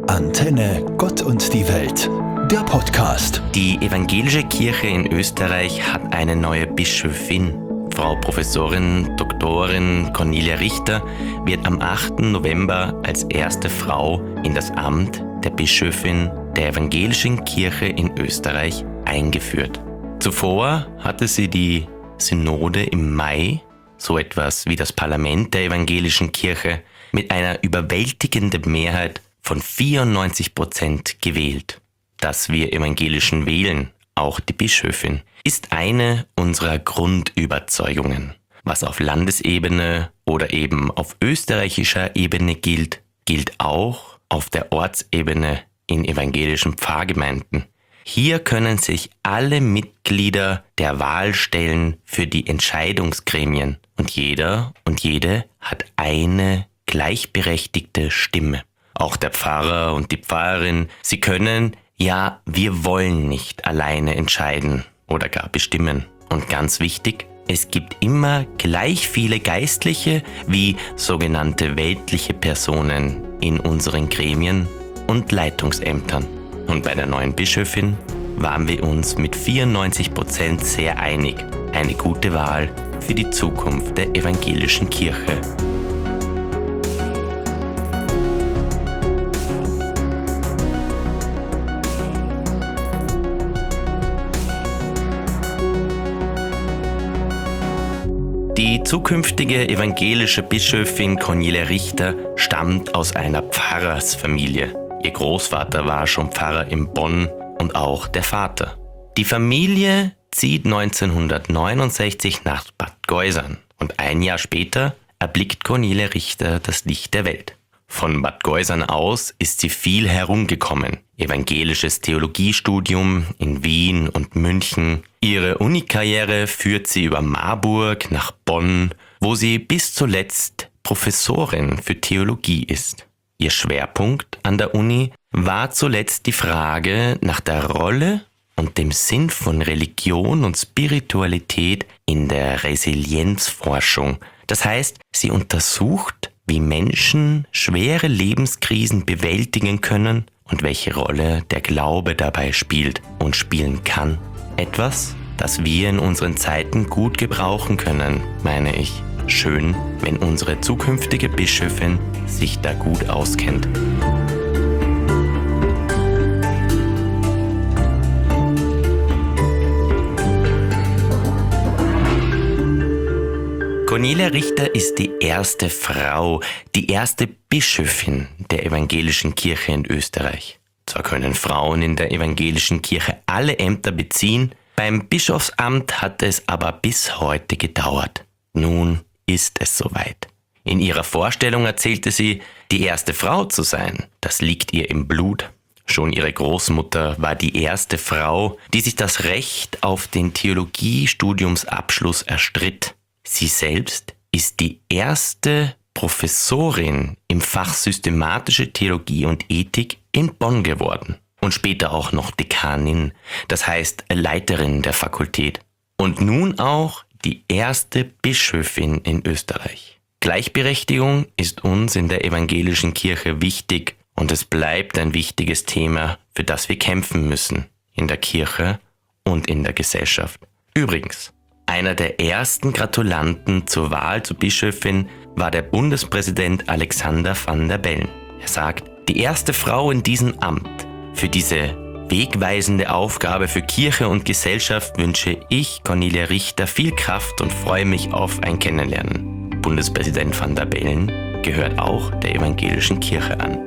Antenne Gott und die Welt, der Podcast. Die evangelische Kirche in Österreich hat eine neue Bischöfin. Frau Professorin Doktorin Cornelia Richter wird am 8. November als erste Frau in das Amt der Bischöfin der evangelischen Kirche in Österreich eingeführt. Zuvor hatte sie die Synode im Mai, so etwas wie das Parlament der evangelischen Kirche, mit einer überwältigenden Mehrheit von 94% gewählt. Dass wir Evangelischen wählen, auch die Bischöfin, ist eine unserer Grundüberzeugungen. Was auf Landesebene oder eben auf österreichischer Ebene gilt, gilt auch auf der Ortsebene in evangelischen Pfarrgemeinden. Hier können sich alle Mitglieder der Wahl stellen für die Entscheidungsgremien und jeder und jede hat eine gleichberechtigte Stimme. Auch der Pfarrer und die Pfarrerin, sie können, ja, wir wollen nicht alleine entscheiden oder gar bestimmen. Und ganz wichtig, es gibt immer gleich viele Geistliche wie sogenannte weltliche Personen in unseren Gremien und Leitungsämtern. Und bei der neuen Bischöfin waren wir uns mit 94% sehr einig. Eine gute Wahl für die Zukunft der evangelischen Kirche. Die zukünftige evangelische Bischöfin Cornelia Richter stammt aus einer Pfarrersfamilie. Ihr Großvater war schon Pfarrer in Bonn und auch der Vater. Die Familie zieht 1969 nach Bad Geusern und ein Jahr später erblickt Cornelia Richter das Licht der Welt. Von Bad Geusern aus ist sie viel herumgekommen. Evangelisches Theologiestudium in Wien und München. Ihre Unikarriere führt sie über Marburg nach Bonn, wo sie bis zuletzt Professorin für Theologie ist. Ihr Schwerpunkt an der Uni war zuletzt die Frage nach der Rolle und dem Sinn von Religion und Spiritualität in der Resilienzforschung. Das heißt, sie untersucht, wie Menschen schwere Lebenskrisen bewältigen können und welche Rolle der Glaube dabei spielt und spielen kann. Etwas, das wir in unseren Zeiten gut gebrauchen können, meine ich. Schön, wenn unsere zukünftige Bischöfin sich da gut auskennt. Cornelia Richter ist die erste Frau, die erste Bischöfin der evangelischen Kirche in Österreich. Zwar können Frauen in der evangelischen Kirche alle Ämter beziehen, beim Bischofsamt hat es aber bis heute gedauert. Nun ist es soweit. In ihrer Vorstellung erzählte sie, die erste Frau zu sein. Das liegt ihr im Blut. Schon ihre Großmutter war die erste Frau, die sich das Recht auf den Theologiestudiumsabschluss erstritt. Sie selbst ist die erste Professorin im Fach Systematische Theologie und Ethik in Bonn geworden und später auch noch Dekanin, das heißt Leiterin der Fakultät. Und nun auch die erste Bischöfin in Österreich. Gleichberechtigung ist uns in der evangelischen Kirche wichtig und es bleibt ein wichtiges Thema, für das wir kämpfen müssen, in der Kirche und in der Gesellschaft. Übrigens, einer der ersten Gratulanten zur Wahl zur Bischöfin war der Bundespräsident Alexander Van der Bellen. Er sagt, die erste Frau in diesem Amt. Für diese wegweisende Aufgabe für Kirche und Gesellschaft wünsche ich Cornelia Richter viel Kraft und freue mich auf ein Kennenlernen. Bundespräsident Van der Bellen gehört auch der evangelischen Kirche an.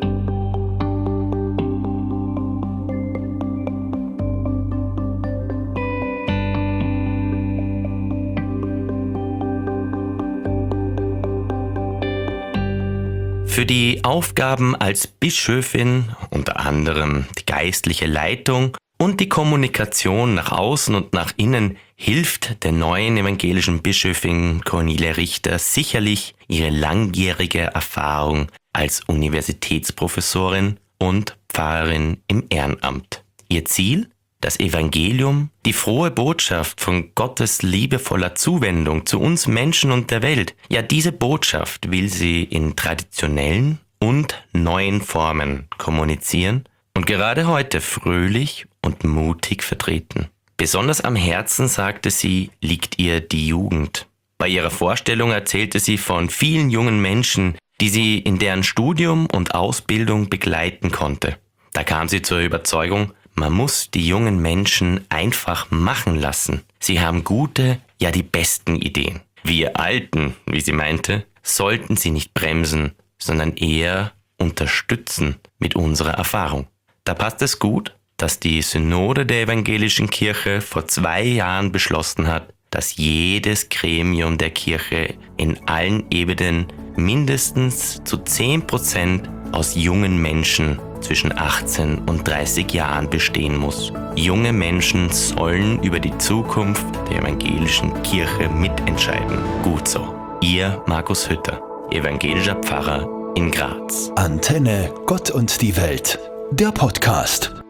Für die Aufgaben als Bischöfin, unter anderem die geistliche Leitung und die Kommunikation nach außen und nach innen, hilft der neuen evangelischen Bischöfin Cornelia Richter sicherlich ihre langjährige Erfahrung als Universitätsprofessorin und Pfarrerin im Ehrenamt. Ihr Ziel? Das Evangelium, die frohe Botschaft von Gottes liebevoller Zuwendung zu uns Menschen und der Welt. Ja, diese Botschaft will sie in traditionellen und neuen Formen kommunizieren und gerade heute fröhlich und mutig vertreten. Besonders am Herzen, sagte sie, liegt ihr die Jugend. Bei ihrer Vorstellung erzählte sie von vielen jungen Menschen, die sie in deren Studium und Ausbildung begleiten konnte. Da kam sie zur Überzeugung, man muss die jungen Menschen einfach machen lassen. Sie haben gute, ja die besten Ideen. Wir Alten, wie sie meinte, sollten sie nicht bremsen, sondern eher unterstützen mit unserer Erfahrung. Da passt es gut, dass die Synode der Evangelischen Kirche vor 2 Jahren beschlossen hat, dass jedes Gremium der Kirche in allen Ebenen mindestens zu 10% aus jungen Menschen zwischen 18 und 30 Jahren bestehen muss. Junge Menschen sollen über die Zukunft der Evangelischen Kirche mitentscheiden. Gut so. Ihr Markus Hütter, evangelischer Pfarrer in Graz. Antenne Gott und die Welt, der Podcast.